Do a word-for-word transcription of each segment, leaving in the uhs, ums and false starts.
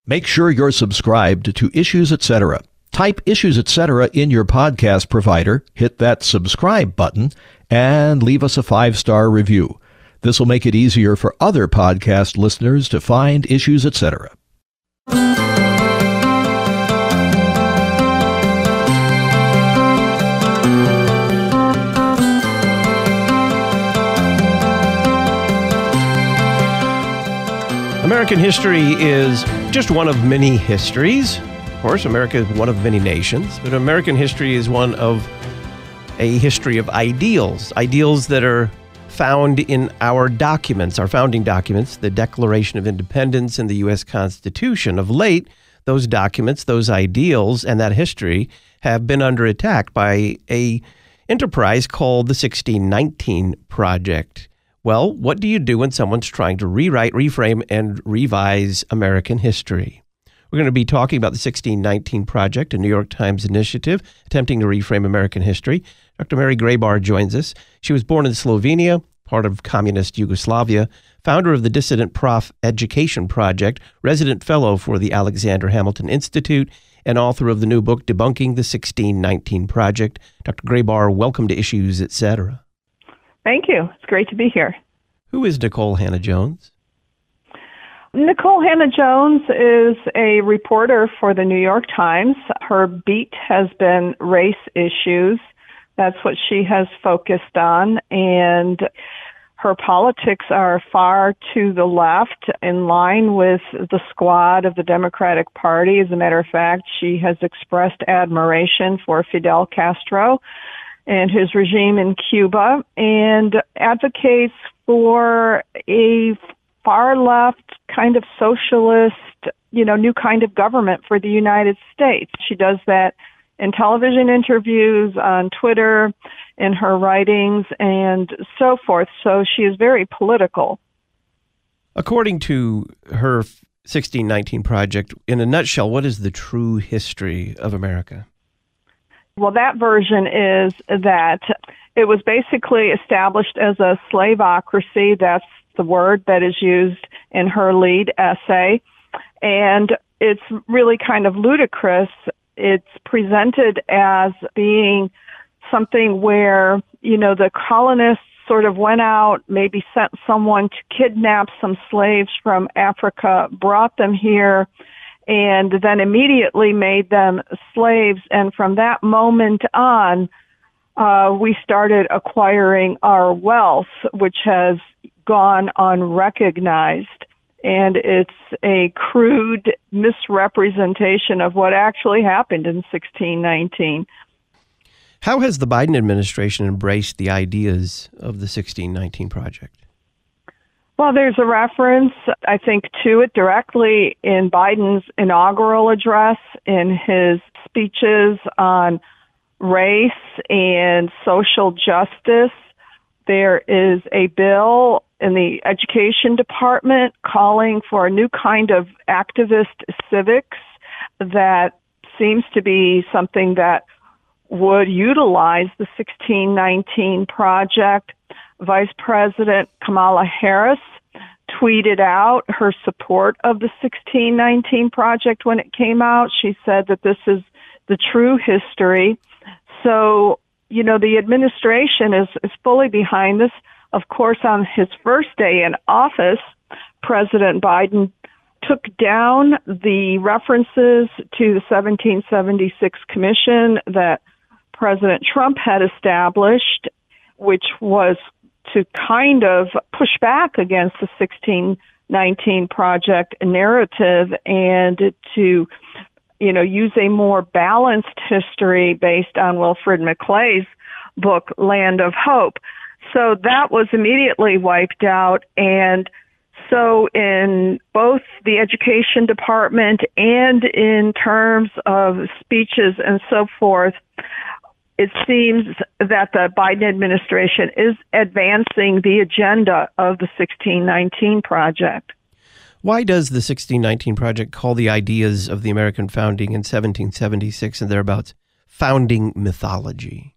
Make sure you're subscribed to Issues Etc. Type Issues Etc. in your podcast provider, hit that subscribe button, and leave us a five-star review. This will make it easier for other podcast listeners to find Issues Etc. American history is just one of many histories. Of course, America is one of many nations, but American history is one of a history of ideals, ideals that are found in our documents, our founding documents, the Declaration of Independence and the U S Constitution. Of late, those documents, those ideals, and that history have been under attack by a enterprise called the sixteen nineteen Project. Well, what do you do when someone's trying to rewrite, reframe, and revise American history? We're going to be talking about the sixteen nineteen Project, a New York Times initiative attempting to reframe American history. Doctor Mary Grabar joins us. She was born in Slovenia, part of communist Yugoslavia, founder of the Dissident Prof Education Project, resident fellow for the Alexander Hamilton Institute, and author of the new book, Debunking the sixteen nineteen Project. Doctor Grabar, welcome to Issues, et cetera. Thank you. It's great to be here. Who is Nikole Hannah-Jones? Nikole Hannah-Jones is a reporter for the New York Times. Her beat has been race issues. That's what she has focused on. And her politics are far to the left, in line with the squad of the Democratic Party. As a matter of fact, she has expressed admiration for Fidel Castro and his regime in Cuba, and advocates for a far-left kind of socialist, you know, new kind of government for the United States. She does that in television interviews, on Twitter, in her writings, and so forth. So she is very political. According to her sixteen nineteen Project, in a nutshell, what is the true history of America? Well, that version is that it was basically established as a slaveocracy. That's the word that is used in her lead essay. And it's really kind of ludicrous. It's presented as being something where, you know, the colonists sort of went out, maybe sent someone to kidnap some slaves from Africa, brought them here, and then immediately made them slaves. And from that moment on, uh, we started acquiring our wealth, which has gone unrecognized. And it's a crude misrepresentation of what actually happened in sixteen nineteen. How has the Biden administration embraced the ideas of the sixteen nineteen Project? Well, there's a reference, I think, to it directly in Biden's inaugural address, in his speeches on race and social justice. There is a bill in the Education Department calling for a new kind of activist civics that seems to be something that would utilize the sixteen nineteen Project. Vice President Kamala Harris tweeted out her support of the sixteen nineteen Project when it came out. She said that this is the true history. So, you know, the administration is, is fully behind this. Of course, on his first day in office, President Biden took down the references to the seventeen seventy-six commission that President Trump had established, which was to kind of push back against the sixteen nineteen Project narrative and to, you know, use a more balanced history based on Wilfred McClay's book, Land of Hope. So that was immediately wiped out. And so in both the Education Department and in terms of speeches and so forth, it seems that the Biden administration is advancing the agenda of the sixteen nineteen Project. Why does the sixteen nineteen Project call the ideas of the American founding in seventeen seventy-six and thereabouts founding mythology?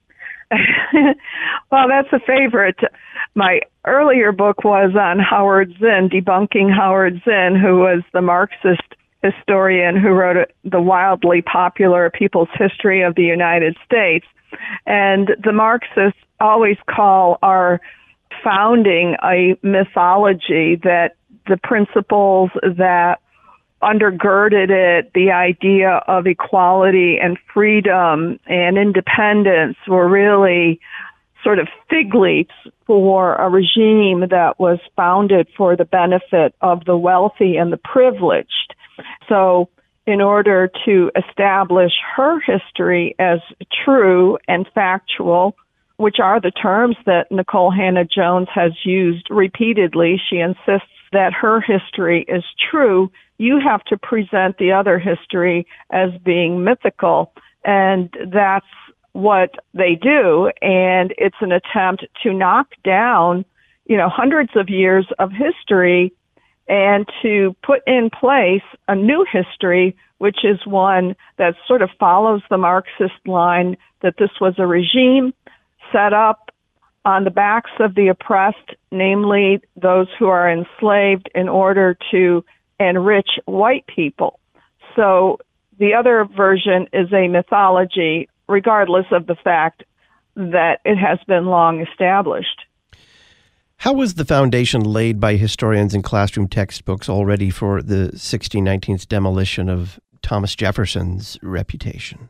Well, that's a favorite. My earlier book was on Howard Zinn, debunking Howard Zinn, who was the Marxist historian who wrote a, the wildly popular People's History of the United States. And the Marxists always call our founding a mythology, that the principles that undergirded it, the idea of equality and freedom and independence, were really sort of fig leaves for a regime that was founded for the benefit of the wealthy and the privileged. So in order to establish her history as true and factual, which are the terms that Nikole Hannah-Jones has used repeatedly, she insists that her history is true. You have to present the other history as being mythical, and that's what they do. And it's an attempt to knock down, you know, hundreds of years of history and to put in place a new history, which is one that sort of follows the Marxist line that this was a regime set up on the backs of the oppressed, namely those who are enslaved, in order to enrich white people. So the other version is a mythology, regardless of the fact that it has been long established. How was the foundation laid by historians in classroom textbooks already for the sixteen nineteen's demolition of Thomas Jefferson's reputation?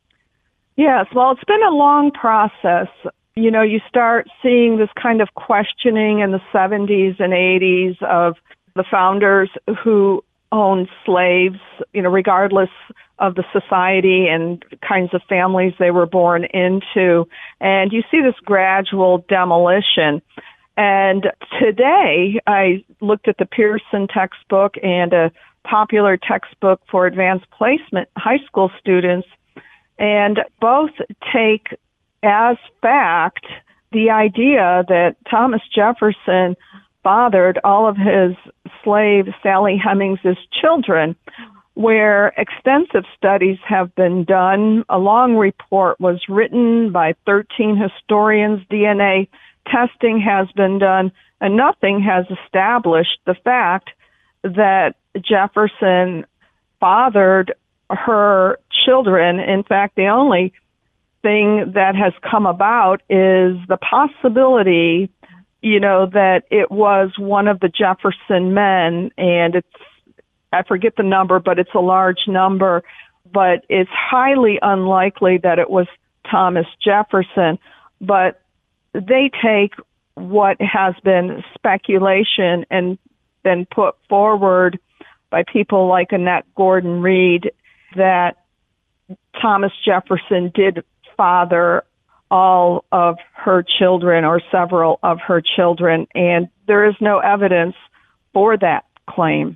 Yes, well, it's been a long process. You know, you start seeing this kind of questioning in the seventies and eighties of the founders who owned slaves, you know, regardless of the society and kinds of families they were born into. And you see this gradual demolition. And today, I looked at the Pearson textbook and a popular textbook for advanced placement high school students, and both take as fact the idea that Thomas Jefferson fathered all of his slave Sally Hemings's children, where extensive studies have been done. A long report was written by thirteen historians. D N A testing has been done, and nothing has established the fact that Jefferson fathered her children. In fact, the only thing that has come about is the possibility, you know, that it was one of the Jefferson men, and it's, I forget the number, but it's a large number, but it's highly unlikely that it was Thomas Jefferson. But they take what has been speculation and been put forward by people like Annette Gordon-Reed that Thomas Jefferson did father all of her children or several of her children, and there is no evidence for that claim.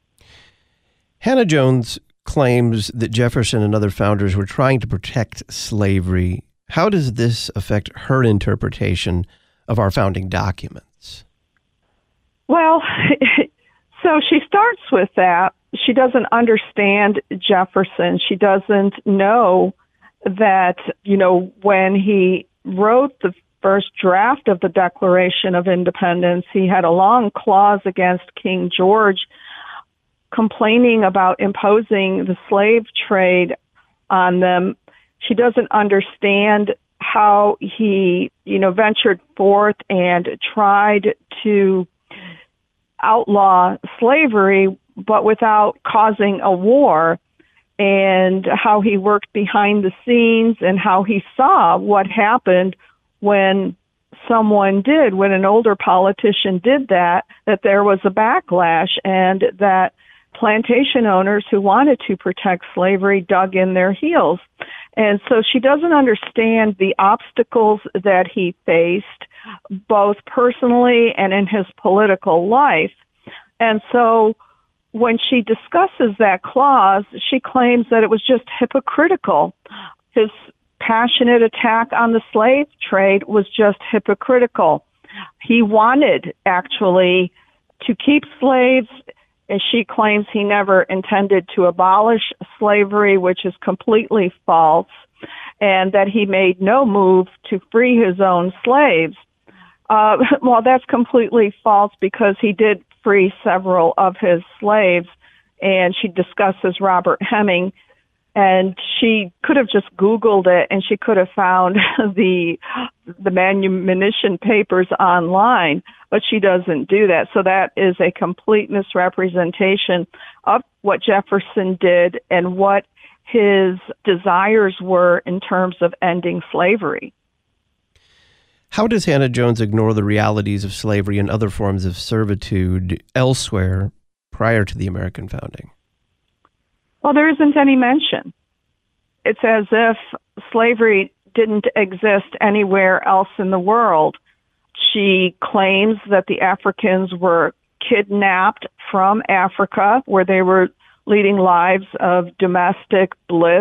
Hannah-Jones claims that Jefferson and other founders were trying to protect slavery. How does this affect her interpretation of our founding documents? Well, so she starts with that. She doesn't understand Jefferson. She doesn't know that, you know, when he wrote the first draft of the Declaration of Independence, he had a long clause against King George complaining about imposing the slave trade on them. She doesn't understand how he, you know, ventured forth and tried to outlaw slavery, but without causing a war, and how he worked behind the scenes and how he saw what happened when someone did, when an older politician did that, that there was a backlash, and that plantation owners who wanted to protect slavery dug in their heels. And so she doesn't understand the obstacles that he faced, both personally and in his political life. And so when she discusses that clause, she claims that it was just hypocritical. His passionate attack on the slave trade was just hypocritical. He wanted, actually, to keep slaves, and she claims he never intended to abolish slavery, which is completely false, and that he made no move to free his own slaves. Uh, well, that's completely false, because he did free several of his slaves. and she discusses Robert Heming. And she could have just Googled it, and she could have found the the manumission papers online, but she doesn't do that. So that is a complete misrepresentation of what Jefferson did and what his desires were in terms of ending slavery. How does Hannah Jones ignore the realities of slavery and other forms of servitude elsewhere prior to the American founding? Well, there isn't any mention. It's as if slavery didn't exist anywhere else in the world. She claims that the Africans were kidnapped from Africa, where they were leading lives of domestic bliss.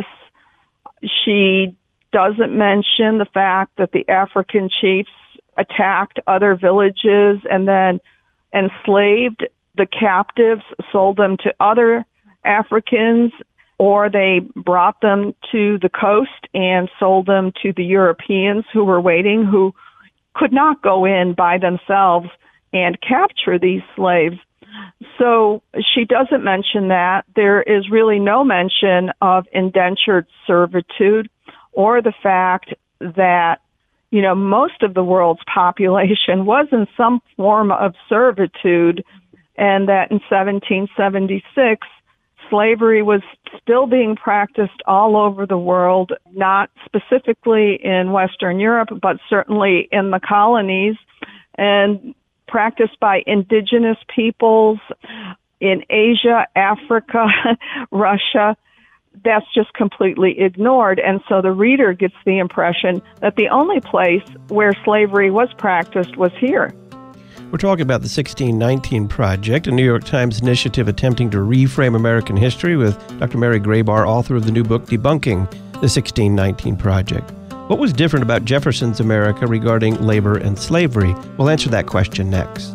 She doesn't mention the fact that the African chiefs attacked other villages and then enslaved the captives, sold them to other Africans, or they brought them to the coast and sold them to the Europeans who were waiting, who could not go in by themselves and capture these slaves. So she doesn't mention that. There is really no mention of indentured servitude or the fact that, you know, most of the world's population was in some form of servitude, and that in seventeen seventy-six, slavery was still being practiced all over the world, not specifically in Western Europe, but certainly in the colonies, and practiced by indigenous peoples in Asia, Africa, Russia. That's just completely ignored. And so the reader gets the impression that the only place where slavery was practiced was here. We're talking about the sixteen nineteen Project, a New York Times initiative attempting to reframe American history, with Doctor Mary Grabar, author of the new book, Debunking the sixteen nineteen Project. What was different about Jefferson's America regarding labor and slavery? We'll answer that question next.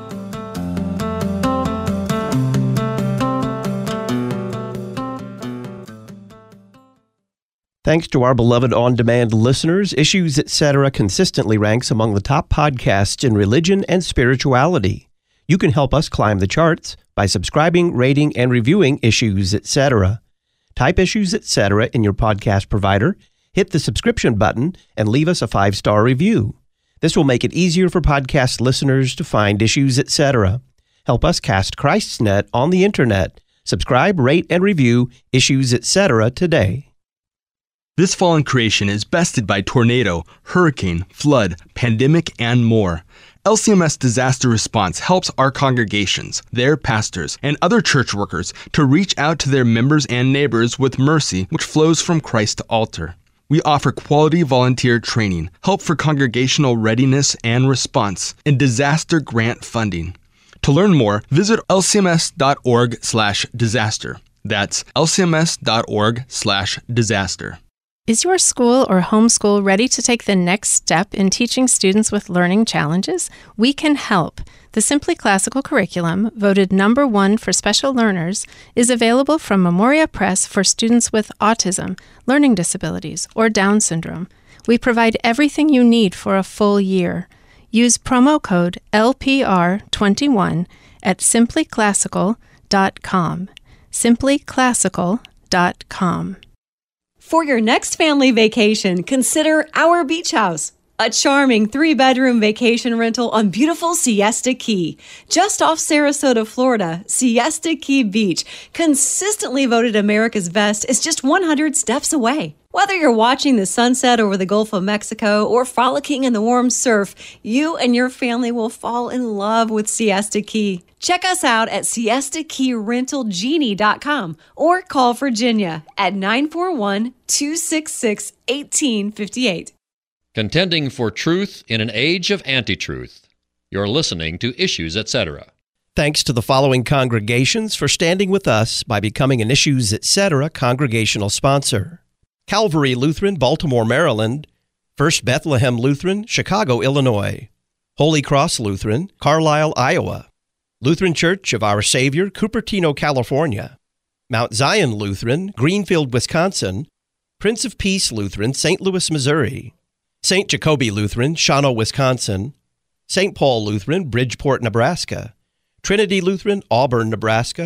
Thanks to our beloved on-demand listeners, Issues Etc. consistently ranks among the top podcasts in religion and spirituality. You can help us climb the charts by subscribing, rating, and reviewing Issues Etc. Type Issues Etc. in your podcast provider, hit the subscription button, and leave us a five-star review. This will make it easier for podcast listeners to find Issues Etc. Help us cast Christ's net on the internet. Subscribe, rate, and review Issues Etc. today. This fallen creation is bested by tornado, hurricane, flood, pandemic, and more. L C M S Disaster Response helps our congregations, their pastors, and other church workers to reach out to their members and neighbors with mercy which flows from Christ to altar. We offer quality volunteer training, help for congregational readiness and response, and disaster grant funding. To learn more, visit L C M S dot org slash disaster. That's L C M S dot org slash disaster. Is your school or homeschool ready to take the next step in teaching students with learning challenges? We can help. The Simply Classical curriculum, voted number one for special learners, is available from Memoria Press for students with autism, learning disabilities, or Down syndrome. We provide everything you need for a full year. Use promo code L P R twenty-one at simply classical dot com. simply classical dot com. For your next family vacation, consider Our Beach House, a charming three-bedroom vacation rental on beautiful Siesta Key. Just off Sarasota, Florida, Siesta Key Beach, consistently voted America's best, is just one hundred steps away. Whether you're watching the sunset over the Gulf of Mexico or frolicking in the warm surf, you and your family will fall in love with Siesta Key. Check us out at siesta key rental genie dot com or call Virginia at nine four one, two six six, one eight five eight. Contending for truth in an age of anti-truth. You're listening to Issues Etc. Thanks to the following congregations for standing with us by becoming an Issues Etc. congregational sponsor: Calvary Lutheran, Baltimore, Maryland; First Bethlehem Lutheran, Chicago, Illinois; Holy Cross Lutheran, Carlisle, Iowa; Lutheran Church of Our Savior, Cupertino, California; Mount Zion Lutheran, Greenfield, Wisconsin; Prince of Peace Lutheran, Saint Louis, Missouri; Saint Jacobi Lutheran, Shawano, Wisconsin; Saint Paul Lutheran, Bridgeport, Nebraska; Trinity Lutheran, Auburn, Nebraska;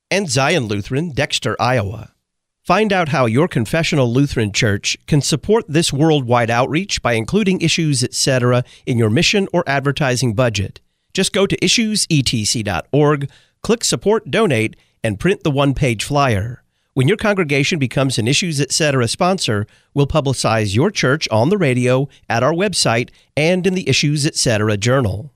and Zion Lutheran, Dexter, Iowa. Find out how your confessional Lutheran church can support this worldwide outreach by including Issues Etc. in your mission or advertising budget. Just go to issues e t c dot org, click Support Donate, and print the one-page flyer. When your congregation becomes an Issues Etc. sponsor, we'll publicize your church on the radio, at our website, and in the Issues Etc. journal.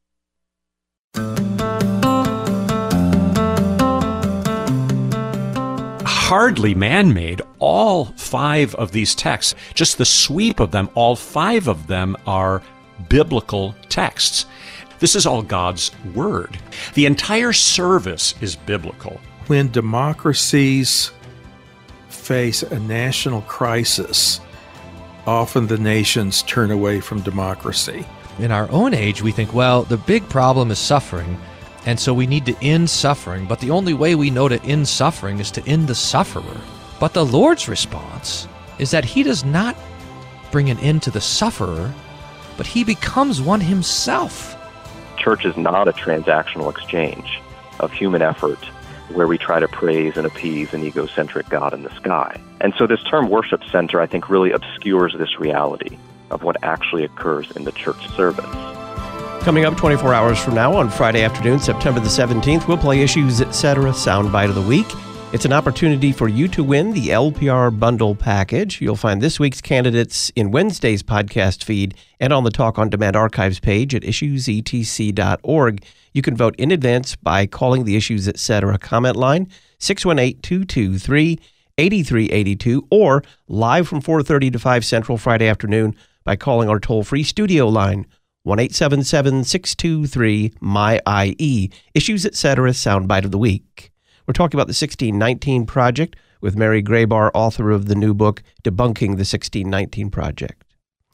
Hardly man-made. All five of these texts, just the sweep of them, all five of them are biblical texts. This is all God's Word. The entire service is biblical. When democracies face a national crisis, often the nations turn away from democracy. In our own age, we think, well, the big problem is suffering, and so we need to end suffering, but the only way we know to end suffering is to end the sufferer. But the Lord's response is that He does not bring an end to the sufferer, but He becomes one Himself. Church is not a transactional exchange of human effort where we try to praise and appease an egocentric God in the sky. And so this term worship center, I think, really obscures this reality of what actually occurs in the church service. Coming up twenty-four hours from now on Friday afternoon, September the seventeenth, we'll play Issues Etc. Soundbite of the Week. It's an opportunity for you to win the L P R Bundle Package. You'll find this week's candidates in Wednesday's podcast feed and on the Talk on Demand archives page at issues e t c dot org. You can vote in advance by calling the Issues Etc. comment line, six one eight, two two three, eight three eight two, or live from four thirty to five Central Friday afternoon by calling our toll-free studio line, one eight seven seven, six two three, M Y I E. Issues Etc. Soundbite of the Week. We're talking about the sixteen nineteen Project with Mary Graybar, author of the new book, Debunking the sixteen nineteen Project.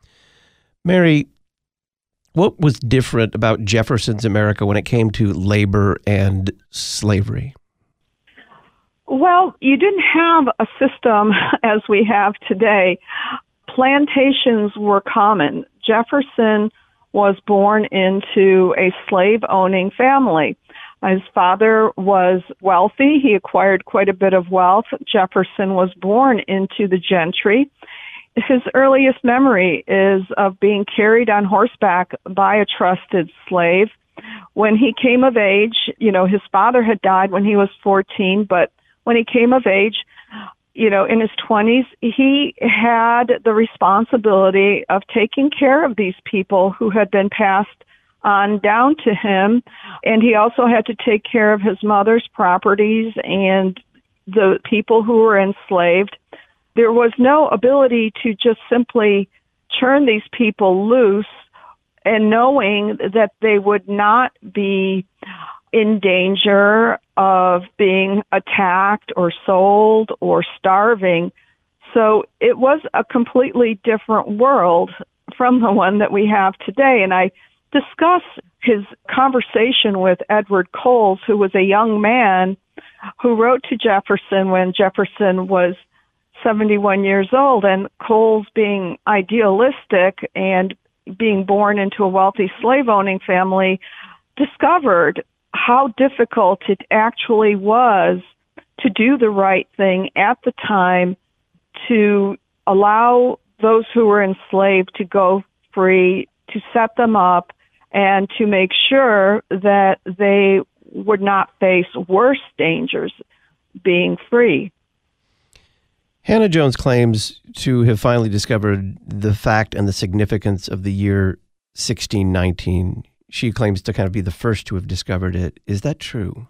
Mary, what was different about Jefferson's America when it came to labor and slavery? Well, you didn't have a system as we have today. Plantations were common. Jefferson was born into a slave-owning family. His father was wealthy. He acquired quite a bit of wealth. Jefferson was born into the gentry. His earliest memory is of being carried on horseback by a trusted slave. When he came of age, you know, his father had died when he was fourteen, but when he came of age, you know, in his twenties, he had the responsibility of taking care of these people who had been passed on down to him, and he also had to take care of his mother's properties and the people who were enslaved. There was no ability to just simply turn these people loose and knowing that they would not be in danger of being attacked or sold or starving. So it was a completely different world from the one that we have today. And I discuss his conversation with Edward Coles, who was a young man who wrote to Jefferson when Jefferson was seventy-one years old. And Coles, being idealistic and being born into a wealthy slave-owning family, discovered how difficult it actually was to do the right thing at the time, to allow those who were enslaved to go free, to set them up, and to make sure that they would not face worse dangers being free. Hannah Jones claims to have finally discovered the fact and the significance of the year sixteen nineteen. She claims to kind of be the first to have discovered it. Is that true?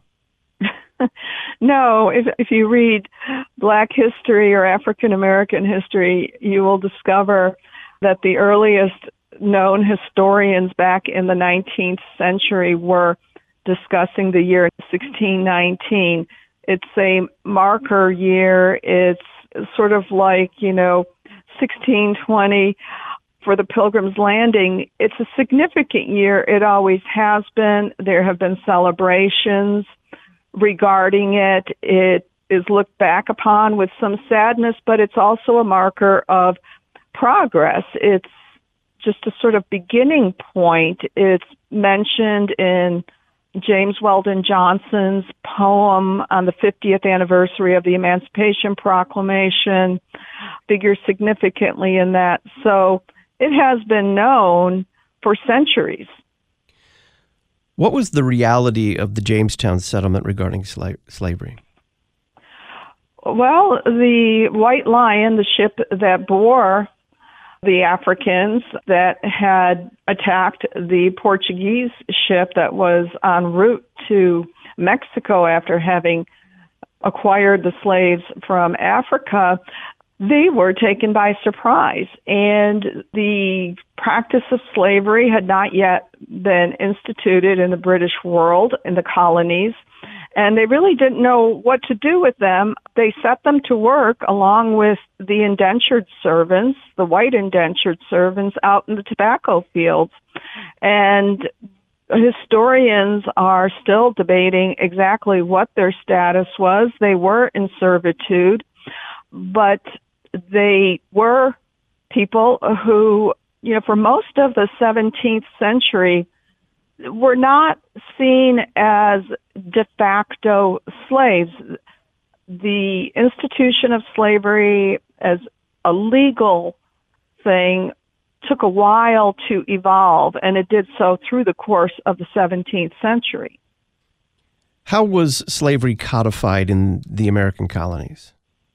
No. If, if you read Black history or African American history, you will discover that the earliest known historians back in the nineteenth century were discussing the year sixteen nineteen. It's a marker year. It's sort of like, you know, sixteen twenty for the Pilgrim's Landing. It's a significant year. It always has been. There have been celebrations regarding it. It is looked back upon with some sadness, but it's also a marker of progress. It's just a sort of beginning point. It's mentioned in James Weldon Johnson's poem on the fiftieth anniversary of the Emancipation Proclamation figures significantly in that. So it has been known for centuries. What was the reality of the Jamestown settlement regarding sla- slavery? Well, the White Lion, the ship that bore the Africans that had attacked the Portuguese ship that was en route to Mexico after having acquired the slaves from Africa, they were taken by surprise. And the practice of slavery had not yet been instituted in the British world, in the colonies, and they really didn't know what to do with them. They set them to work along with the indentured servants, the white indentured servants, out in the tobacco fields. And historians are still debating exactly what their status was. They were in servitude, but they were people who, you know, for most of the seventeenth century, were not seen as de facto slaves. The institution of slavery as a legal thing took a while to evolve, and it did so through the course of the seventeenth century. How was slavery codified in the American colonies?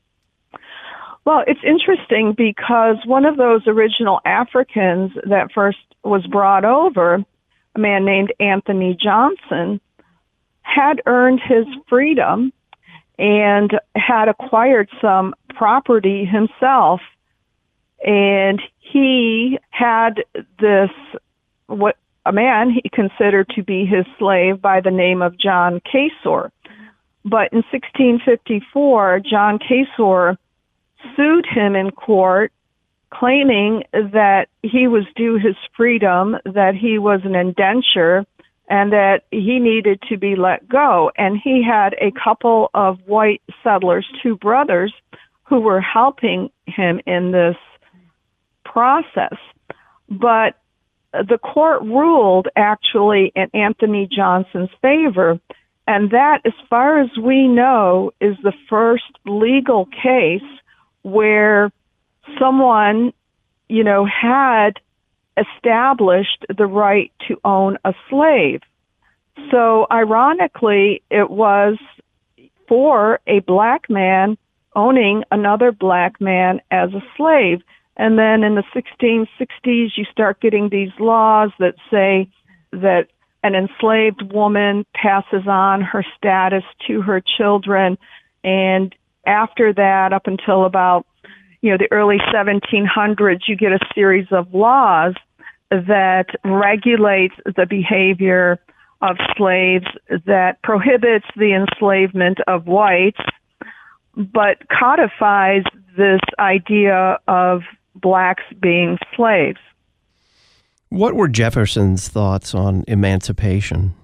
Well, it's interesting because one of those original Africans that first was brought over, a man named Anthony Johnson, had earned his freedom and had acquired some property himself. And he had this, what a man he considered to be his slave by the name of John Casor. But in sixteen fifty-four, John Casor sued him in court, claiming that he was due his freedom, that he was an indenture, and that he needed to be let go. And he had a couple of white settlers, two brothers, who were helping him in this process. But the court ruled actually in Anthony Johnson's favor, and that, as far as we know, is the first legal case where someone, you know, had established the right to own a slave. So ironically, it was for a black man owning another black man as a slave. And then in the sixteen sixties, you start getting these laws that say that an enslaved woman passes on her status to her children. And after that, up until about, you know, the early seventeen hundreds, you get a series of laws that regulates the behavior of slaves, that prohibits the enslavement of whites, but codifies this idea of blacks being slaves. What were Jefferson's thoughts on emancipation?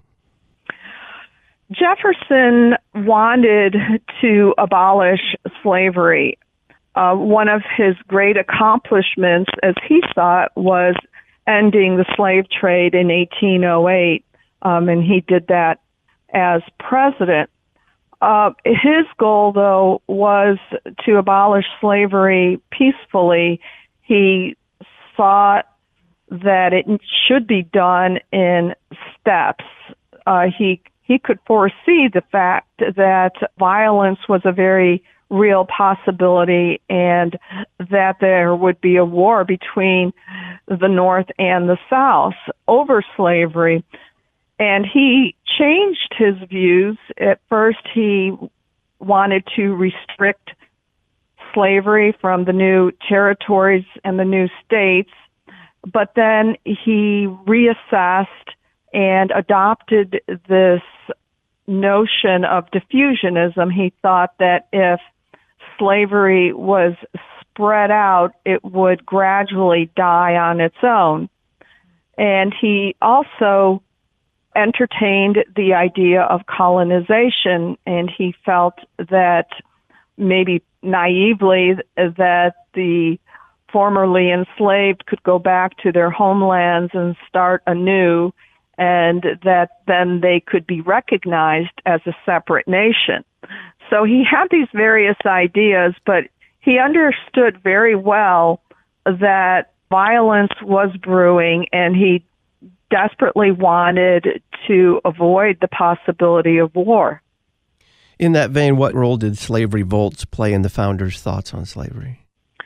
Jefferson wanted to abolish slavery. Uh, one of his great accomplishments, as he saw it, was ending the slave trade in eighteen oh eight, um, and he did that as president. Uh, his goal, though, was to abolish slavery peacefully. He thought that it should be done in steps. Uh, he he could foresee the fact that violence was a very real possibility and that there would be a war between the North and the South over slavery. And he changed his views. At first, he wanted to restrict slavery from the new territories and the new states, but then he reassessed and adopted this notion of diffusionism. He thought that if slavery was spread out, it would gradually die on its own. And he also entertained the idea of colonization, and he felt that, maybe naively, that the formerly enslaved could go back to their homelands and start anew, and that then they could be recognized as a separate nation. So he had these various ideas, but he understood very well that violence was brewing, and he desperately wanted to avoid the possibility of war. In that vein, what role did slave revolts play in the founders' thoughts on slavery?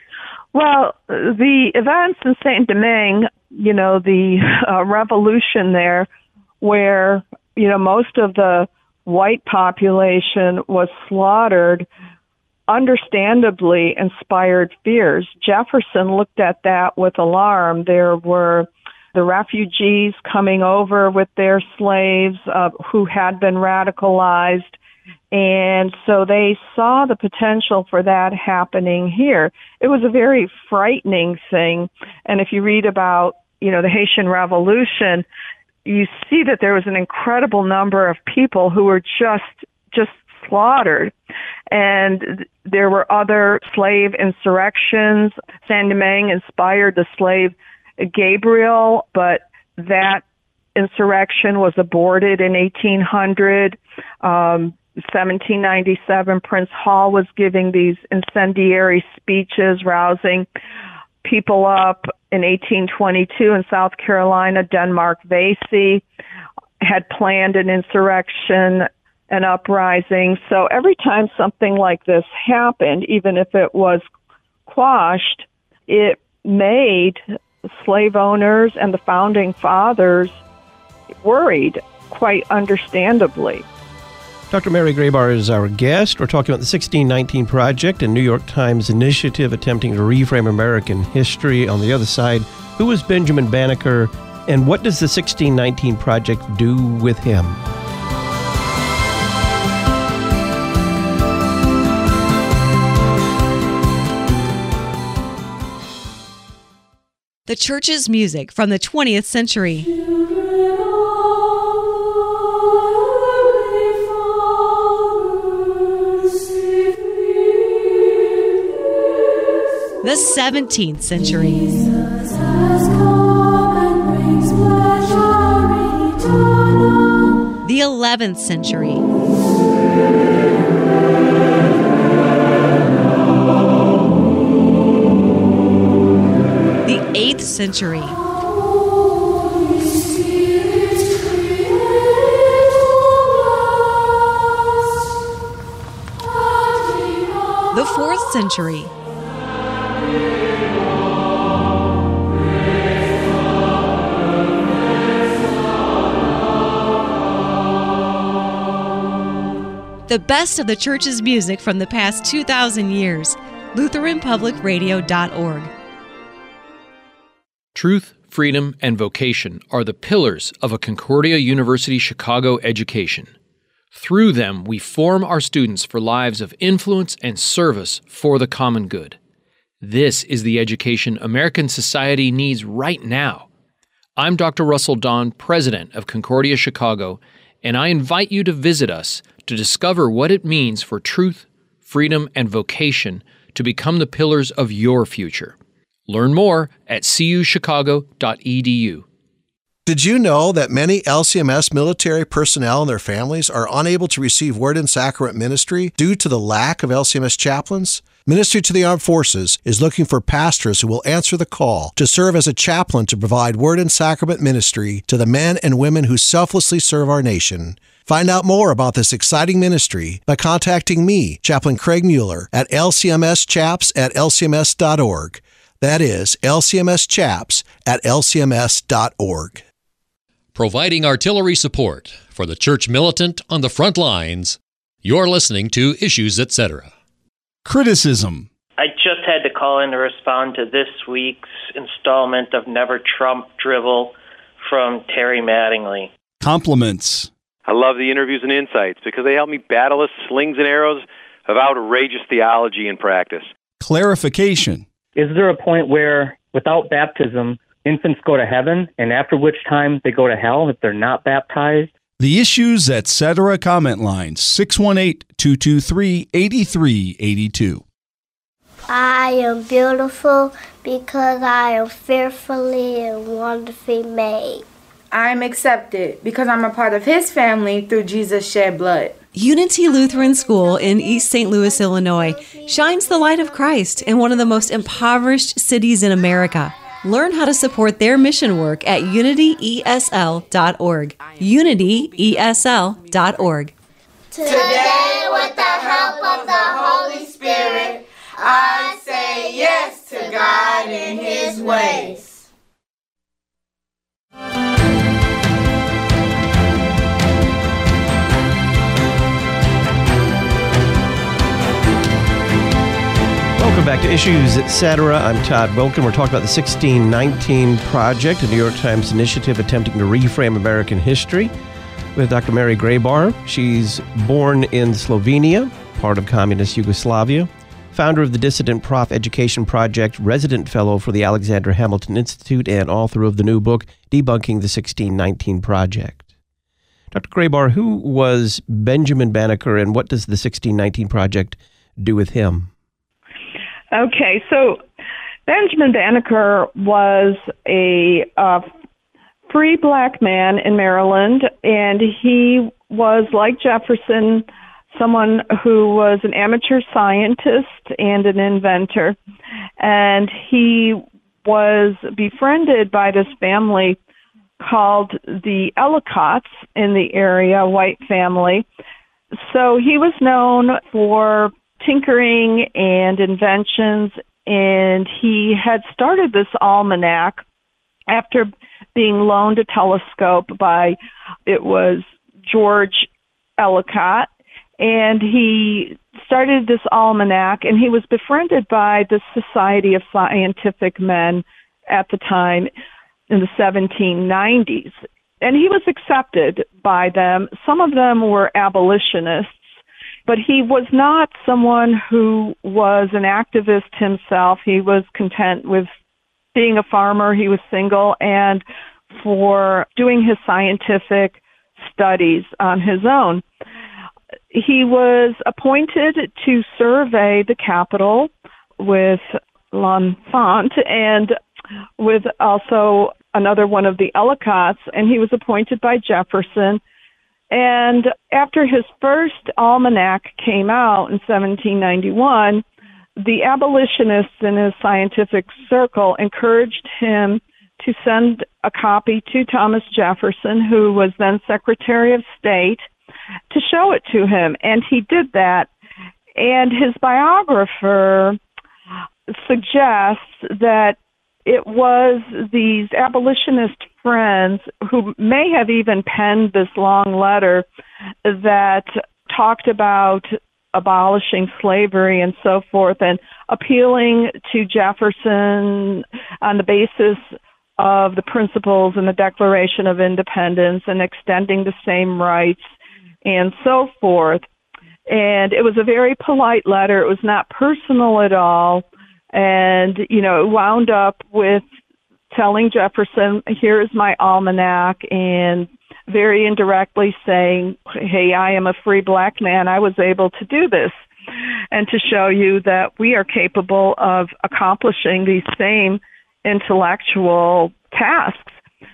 Well, the events in Saint-Domingue, you know, the uh, revolution there, where, you know, most of the white population was slaughtered, understandably inspired fears. Jefferson looked at that with alarm. There were the refugees coming over with their slaves uh, who had been radicalized, and so they saw the potential for that happening here. It was a very frightening thing, and if you read about, you know, the Haitian Revolution, you see that there was an incredible number of people who were just just slaughtered. And there were other slave insurrections. Saint-Domingue inspired the slave Gabriel, but that insurrection was aborted in eighteen hundred. Um, seventeen ninety-seven, Prince Hall was giving these incendiary speeches, rousing people up. In eighteen twenty-two, in South Carolina, Denmark Vesey had planned an insurrection, an uprising. So every time something like this happened, even if it was quashed, it made slave owners and the founding fathers worried, quite understandably. Doctor Mary Grabar is our guest. We're talking about the sixteen nineteen Project, a New York Times initiative attempting to reframe American history. On the other side, who is Benjamin Banneker, and what does the sixteen nineteen Project do with him? The church's music from the twentieth century. The seventeenth century. The eleventh century. The eighth century. The fourth century. The best of the church's music from the past two thousand years. Lutheran Public Radio dot org. Truth, freedom, and vocation are the pillars of a Concordia University Chicago education. Through them, we form our students for lives of influence and service for the common good. This is the education American society needs right now. I'm Doctor Russell Don, president of Concordia Chicago, and I invite you to visit us to discover what it means for truth, freedom, and vocation to become the pillars of your future. Learn more at c u chicago dot e d u. Did you know that many L C M S military personnel and their families are unable to receive Word and Sacrament ministry due to the lack of L C M S chaplains? Ministry to the Armed Forces is looking for pastors who will answer the call to serve as a chaplain to provide Word and Sacrament ministry to the men and women who selflessly serve our nation. Find out more about this exciting ministry by contacting me, Chaplain Craig Mueller, at l c m s chaps at l c m s dot org. That is l c m s chaps at l c m s dot org. Providing artillery support for the church militant on the front lines, you're listening to Issues, et cetera. Criticism. I just had to call in to respond to this week's installment of Never Trump Drivel from Terry Mattingly. Compliments. I love the interviews and insights because they help me battle the slings and arrows of outrageous theology in practice. Clarification. Is there a point where, without baptism, infants go to heaven, and after which time they go to hell if they're not baptized? The Issues, et cetera. Comment line six one eight, two two three, eight three eight two. I am beautiful because I am fearfully and wonderfully made. I'm accepted because I'm a part of his family through Jesus' shed blood. Unity Lutheran School in East Saint Louis, Illinois, shines the light of Christ in one of the most impoverished cities in America. Learn how to support their mission work at unity e s l dot org. unity e s l dot org. Today, with the help of the Holy Spirit, I say yes to God and His ways. Welcome back to Issues, et cetera. I'm Todd Wilken. We're talking about the sixteen nineteen Project, a New York Times initiative attempting to reframe American history, with Doctor Mary Grabar. She's born in Slovenia, part of communist Yugoslavia, founder of the Dissident Prof Education Project, resident fellow for the Alexander Hamilton Institute, and author of the new book, Debunking the sixteen nineteen Project. Doctor Grabar, who was Benjamin Banneker, and what does the sixteen nineteen Project do with him? Okay, so Benjamin Banneker was a uh, free black man in Maryland, and he was, like Jefferson, someone who was an amateur scientist and an inventor. And he was befriended by this family called the Ellicotts in the area, a white family. So he was known for tinkering and inventions, and he had started this almanac after being loaned a telescope by, it was George Ellicott, and he started this almanac, and he was befriended by the Society of Scientific Men at the time in the seventeen nineties, and he was accepted by them. Some of them were abolitionists, but he was not someone who was an activist himself. He was content with being a farmer. He was single, and for doing his scientific studies on his own. He was appointed to survey the capital with L'Enfant and with also another one of the Ellicotts, and he was appointed by Jefferson. And after his first almanac came out in seventeen ninety-one, the abolitionists in his scientific circle encouraged him to send a copy to Thomas Jefferson, who was then Secretary of State, to show it to him. And he did that. And his biographer suggests that it was these abolitionist friends who may have even penned this long letter that talked about abolishing slavery and so forth, and appealing to Jefferson on the basis of the principles in the Declaration of Independence and extending the same rights and so forth. And it was a very polite letter. It was not personal at all. And, you know, it wound up with telling Jefferson, here is my almanac, and very indirectly saying, hey, I am a free black man. I was able to do this. And to show you that we are capable of accomplishing these same intellectual tasks.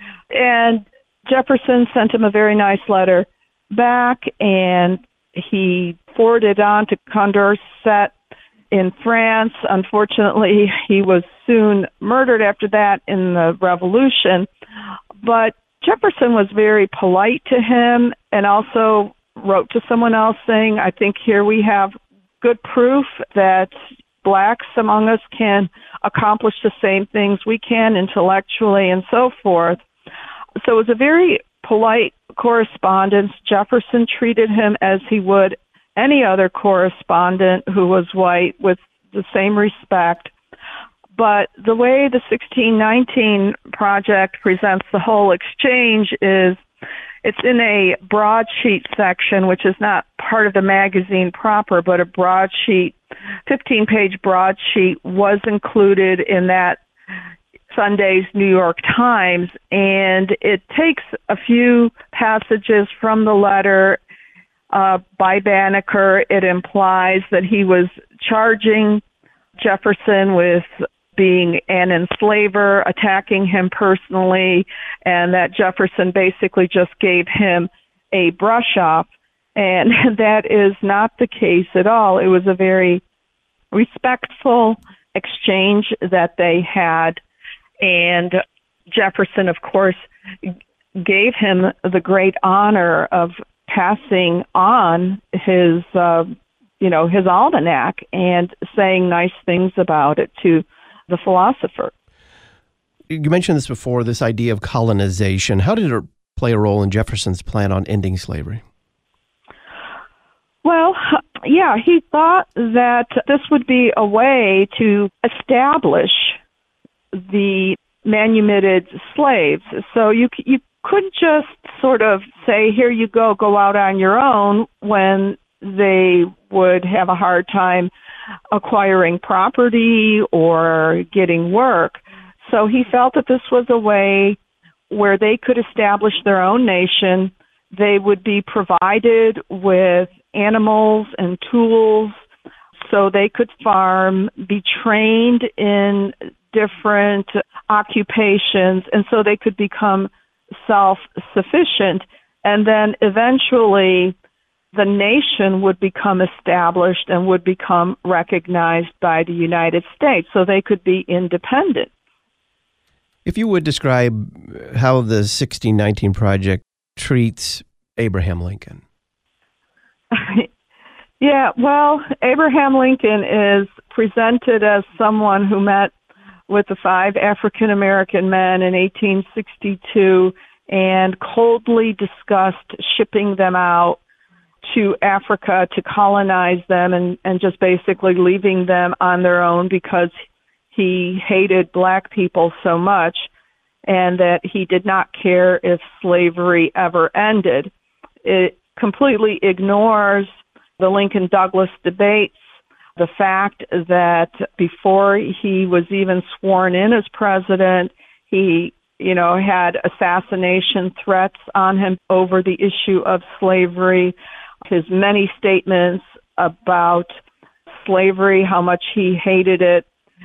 And Jefferson sent him a very nice letter back, and he forwarded on to Condorcet in France. Unfortunately, he was soon murdered after that in the Revolution. But Jefferson was very polite to him and also wrote to someone else saying, I think here we have good proof that blacks among us can accomplish the same things we can intellectually and so forth. So it was a very polite correspondence. Jefferson treated him as he would any other correspondent who was white with the same respect. But the way the sixteen nineteen Project presents the whole exchange is it's in a broadsheet section, which is not part of the magazine proper, but a broadsheet, fifteen-page broadsheet was included in that Sunday's New York Times, and it takes a few passages from the letter uh, by Banneker. It implies that he was charging Jefferson with being an enslaver, attacking him personally, and that Jefferson basically just gave him a brush off. And that is not the case at all. It was a very respectful exchange that they had. And Jefferson, of course, gave him the great honor of passing on his, uh, you know, his almanac and saying nice things about it to the philosopher. You mentioned this before, this idea of colonization. How did it play a role in Jefferson's plan on ending slavery? Well, yeah, he thought that this would be a way to establish the manumitted slaves. So you you couldn't just sort of say, here you go, go out on your own, when they would have a hard time acquiring property or getting work. So he felt that this was a way where they could establish their own nation. They would be provided with animals and tools so they could farm, be trained in different occupations, and so they could become self-sufficient. And then eventually the nation would become established and would become recognized by the United States, so they could be independent. If you would describe how the sixteen nineteen Project treats Abraham Lincoln. Yeah, well, Abraham Lincoln is presented as someone who met with the five African-American men in eighteen sixty-two and coldly discussed shipping them out to Africa to colonize them and, and just basically leaving them on their own because he hated black people so much, and that he did not care if slavery ever ended. It completely ignores the Lincoln-Douglas debates, the fact that before he was even sworn in as president, he, you know, had assassination threats on him over the issue of slavery, his many statements about slavery, how much he hated it,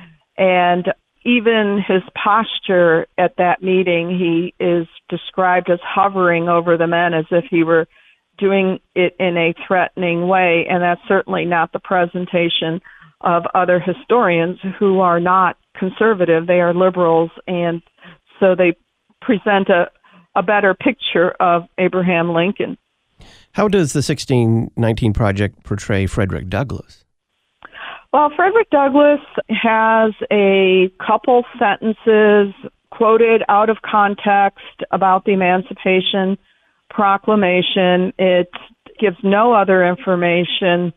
and even his posture at that meeting. He is described as hovering over the men as if he were doing it in a threatening way, and that's certainly not the presentation of other historians who are not conservative. They are liberals, and so they present a, a better picture of Abraham Lincoln. How does the sixteen nineteen Project portray Frederick Douglass? Well, Frederick Douglass has a couple sentences quoted out of context about the Emancipation Proclamation. It gives no other information,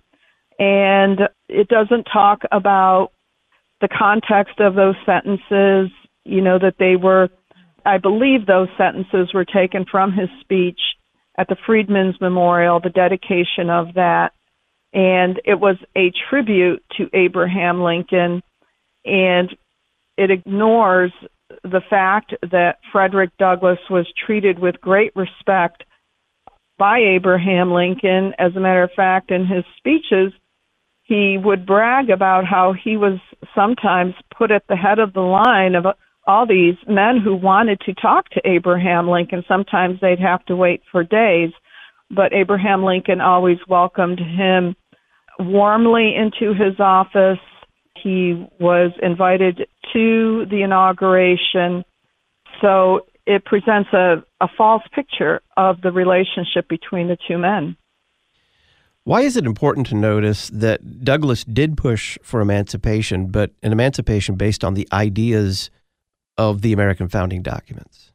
and it doesn't talk about the context of those sentences, you know, that they were, I believe those sentences were taken from his speech at the Freedmen's Memorial, the dedication of that, and it was a tribute to Abraham Lincoln, and it ignores the fact that Frederick Douglass was treated with great respect by Abraham Lincoln. As a matter of fact, in his speeches, he would brag about how he was sometimes put at the head of the line of all these men who wanted to talk to Abraham Lincoln. Sometimes they'd have to wait for days, but Abraham Lincoln always welcomed him warmly into his office. He was invited to the inauguration. So it presents a, a false picture of the relationship between the two men. Why is it important to notice that Douglass did push for emancipation, but an emancipation based on the ideas of the American founding documents?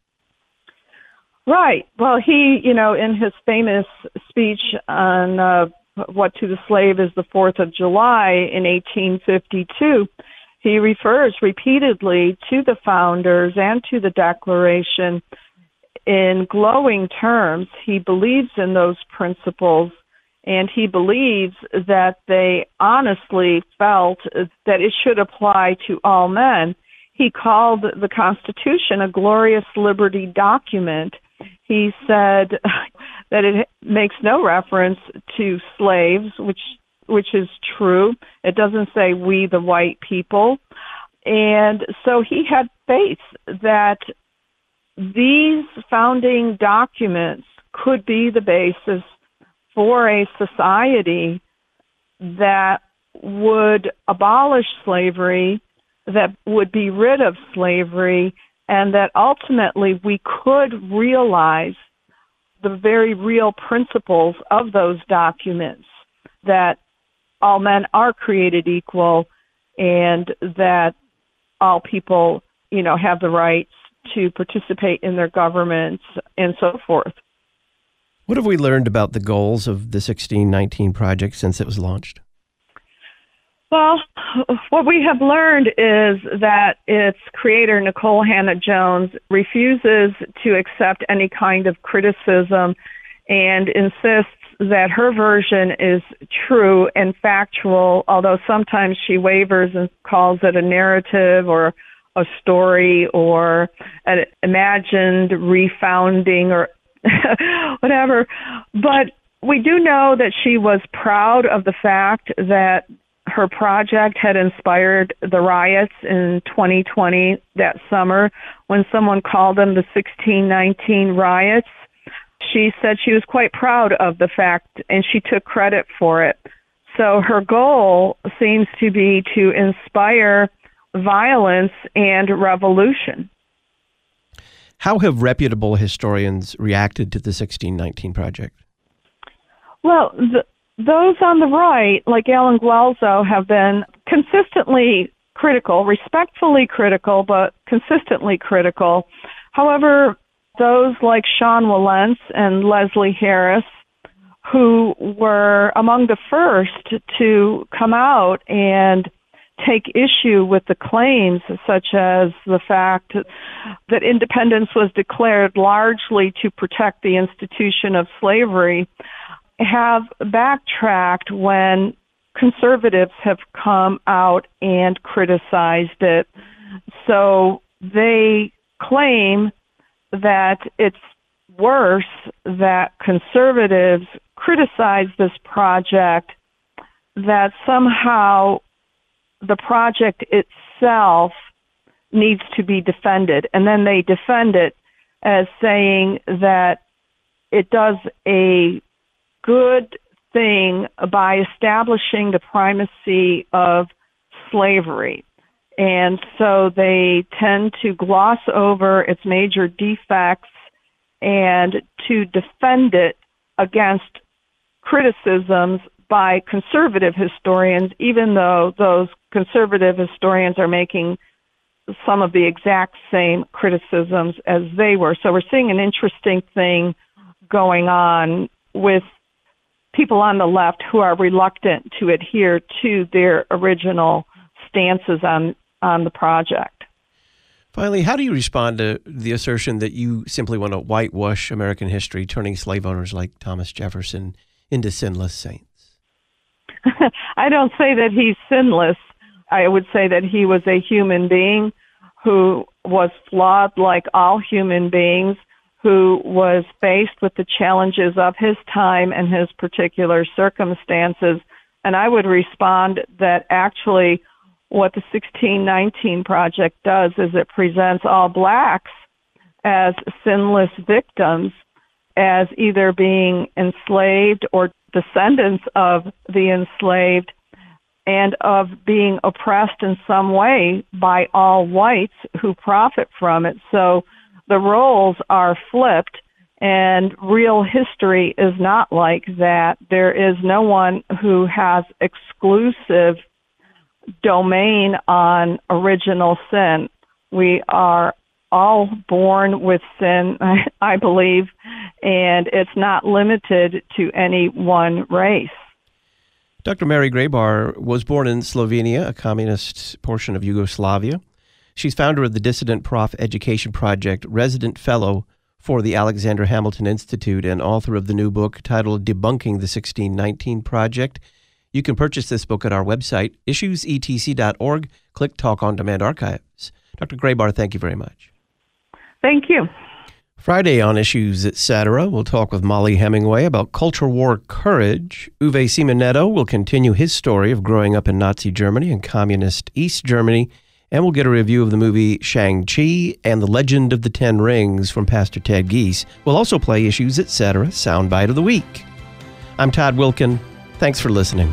Right. Well, he, you know, in his famous speech on uh, What to the Slave is the Fourth of July in eighteen fifty-two, he refers repeatedly to the founders and to the Declaration in glowing terms. He believes in those principles, and he believes that they honestly felt that it should apply to all men. He called the Constitution a glorious liberty document. He said that it makes no reference to slaves, which which is true. It doesn't say we, the white people. And so he had faith that these founding documents could be the basis for a society that would abolish slavery, that would be rid of slavery, and that ultimately we could realize the very real principles of those documents, that all men are created equal and that all people, you know, have the rights to participate in their governments and so forth. What have we learned about the goals of the sixteen nineteen Project since it was launched? Well, what we have learned is that its creator, Nikole Hannah-Jones, refuses to accept any kind of criticism and insists that her version is true and factual, although sometimes she wavers and calls it a narrative or a story or an imagined refounding or whatever. But we do know that she was proud of the fact that her project had inspired the riots in twenty twenty that summer when someone called them the sixteen nineteen riots. She said she was quite proud of the fact, and she took credit for it. So her goal seems to be to inspire violence and revolution. How have reputable historians reacted to the sixteen nineteen Project? Well, the, those on the right, like Alan Guelzo, have been consistently critical, respectfully critical, but consistently critical. However, those like Sean Wilentz and Leslie Harris, who were among the first to come out and take issue with the claims, such as the fact that independence was declared largely to protect the institution of slavery, have backtracked when conservatives have come out and criticized it. So they claim that it's worse that conservatives criticize this project, that somehow the project itself needs to be defended. And then they defend it as saying that it does a good thing by establishing the primacy of slavery. And so they tend to gloss over its major defects and to defend it against criticisms by conservative historians, even though those conservative historians are making some of the exact same criticisms as they were. So we're seeing an interesting thing going on with people on the left who are reluctant to adhere to their original stances on, on the project. Finally, how do you respond to the assertion that you simply want to whitewash American history, turning slave owners like Thomas Jefferson into sinless saints? I don't say that he's sinless. I would say that he was a human being who was flawed like all human beings, who was faced with the challenges of his time and his particular circumstances. And I would respond that actually what the sixteen nineteen Project does is it presents all blacks as sinless victims, as either being enslaved or descendants of the enslaved, and of being oppressed in some way by all whites who profit from it. So the roles are flipped, and real history is not like that. There is no one who has exclusive domain on original sin. We are all born with sin, I believe, and it's not limited to any one race. Doctor Mary Grabar was born in Slovenia, a communist portion of Yugoslavia. She's founder of the Dissident Prof Education Project, resident fellow for the Alexander Hamilton Institute, and author of the new book titled Debunking the sixteen nineteen Project. You can purchase this book at our website, issues e t c dot org. Click Talk on Demand Archives. Doctor Grabar, thank you very much. Thank you. Friday on Issues et cetera, we'll talk with Molly Hemingway about culture war courage. Uwe Simonetto will continue his story of growing up in Nazi Germany and communist East Germany. And we'll get a review of the movie Shang-Chi and The Legend of the Ten Rings from Pastor Ted Geese. We'll also play Issues Etc. Soundbite of the Week. I'm Todd Wilkin. Thanks for listening.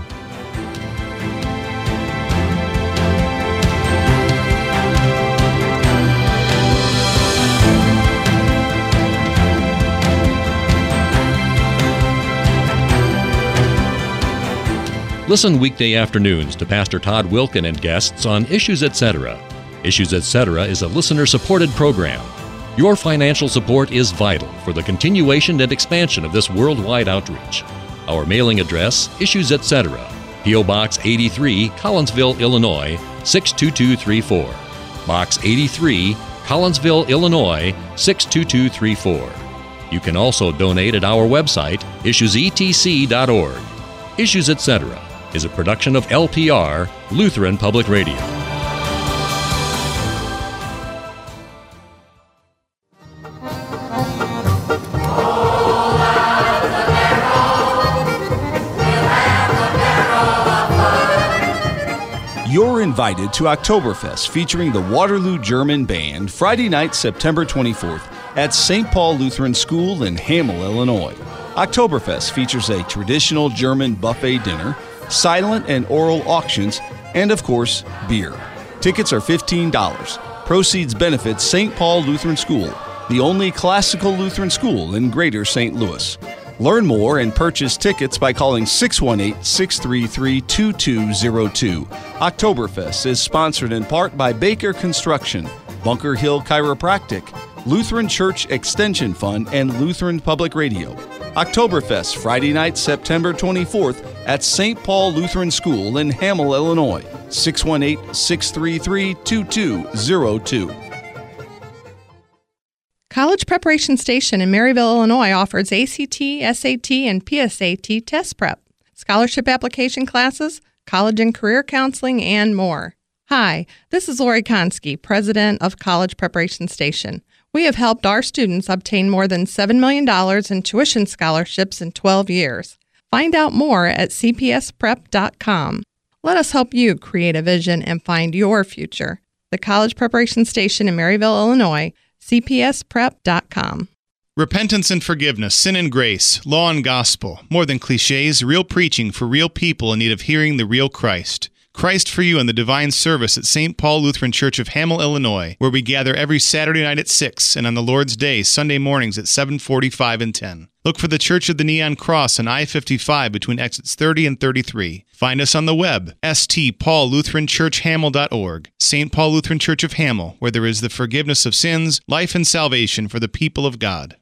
Listen weekday afternoons to Pastor Todd Wilkin and guests on Issues Etc. Issues Etc. is a listener-supported program. Your financial support is vital for the continuation and expansion of this worldwide outreach. Our mailing address, Issues Etc., P O. Box eighty-three, Collinsville, Illinois, six two two three four. Box eighty-three, Collinsville, Illinois, six two two three four. You can also donate at our website, issues e t c dot org. Issues Etc. is a production of L P R, Lutheran Public Radio. You're invited to Oktoberfest featuring the Waterloo German Band Friday night, September twenty-fourth at Saint Paul Lutheran School in Hamel, Illinois. Oktoberfest features a traditional German buffet dinner, silent and oral auctions, and of course, beer. Tickets are fifteen dollars. Proceeds benefit Saint Paul Lutheran School, the only classical Lutheran school in Greater Saint Louis. Learn more and purchase tickets by calling six one eight, six three three, two two zero two. Oktoberfest is sponsored in part by Baker Construction, Bunker Hill Chiropractic, Lutheran Church Extension Fund, and Lutheran Public Radio. Oktoberfest, Friday night, September twenty-fourth at Saint Paul Lutheran School in Hamel, Illinois. six one eight, six three three, two two zero two. College Preparation Station in Maryville, Illinois offers A C T, S A T, and P S A T test prep, scholarship application classes, college and career counseling, and more. Hi, this is Lori Konski, President of College Preparation Station. We have helped our students obtain more than seven million dollars in tuition scholarships in twelve years. Find out more at c p s prep dot com. Let us help you create a vision and find your future. The College Preparation Station in Maryville, Illinois, c p s prep dot com. Repentance and forgiveness, sin and grace, law and gospel, more than cliches, real preaching for real people in need of hearing the real Christ. Christ for You in the Divine Service at Saint Paul Lutheran Church of Hamel, Illinois, where we gather every Saturday night at six and on the Lord's Day, Sunday mornings at seven forty-five and ten. Look for the Church of the Neon Cross on I fifty-five between exits thirty and thirty-three. Find us on the web, s t paul lutheran church hamel dot org. Saint Paul Lutheran Church of Hamel, where there is the forgiveness of sins, life and salvation for the people of God.